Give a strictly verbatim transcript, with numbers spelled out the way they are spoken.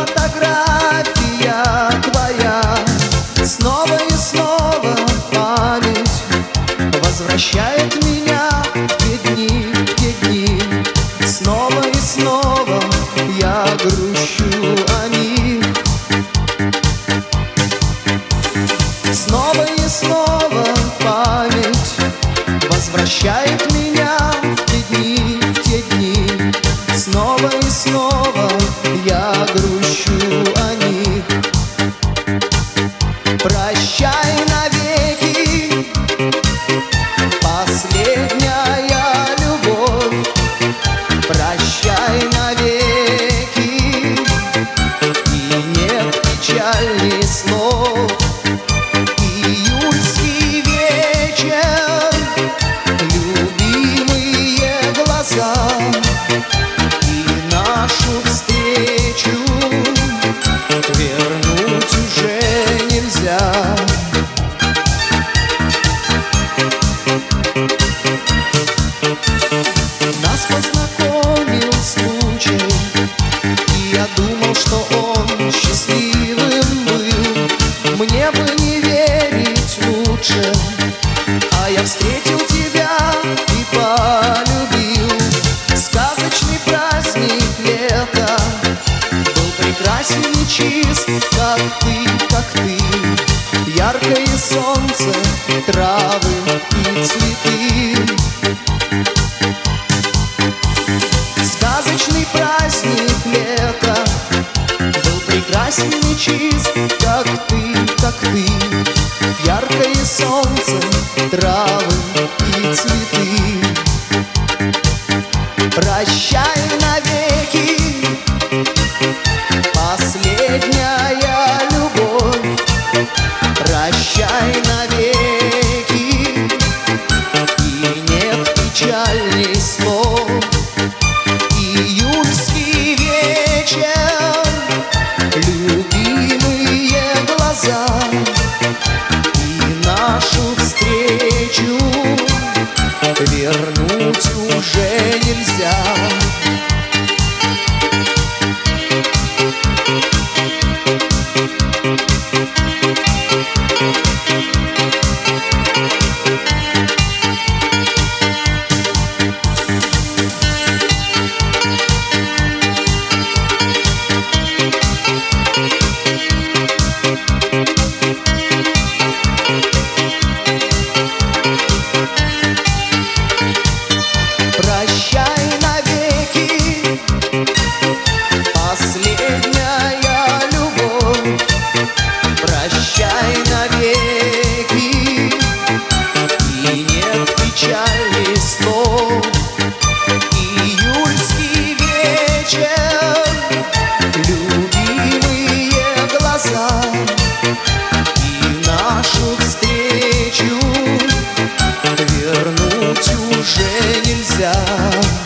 фотография твоя снова и снова в память возвращает меня в те дни, в те дни. Снова и снова я грущу о них. Снова и снова память возвращает меня в те дни, в те дни. Снова и снова я грущу о них. Прощай навеки, последняя любовь. Прощай навеки, и нет печальней слов. Июльский вечер, любимые глаза, и нашу встречу вернуть уже нельзя. Нас познакомил случай, и я думал, что он счастливым был. Мне бы не верить лучше, а я встретил тебя и полюбил. Сказочный праздник лета был прекрасен и чист, как ты, как ты. Яркое солнце, травы и цветы. Сказочный праздник лета был прекрасен и чист, как ты, как ты. Яркое солнце, травы и цветы. Прощай навеки, последняя любовь. Прощай навеки, и нет печальней слов. Июльский вечер, любимые глаза, и нашу встречу вернуть уже нельзя. Прощай навеки, последняя любовь. Прощай навеки, и нет печальней слов. Июльский вечер, любимые глаза, и нашу встречу вернуть уже нельзя.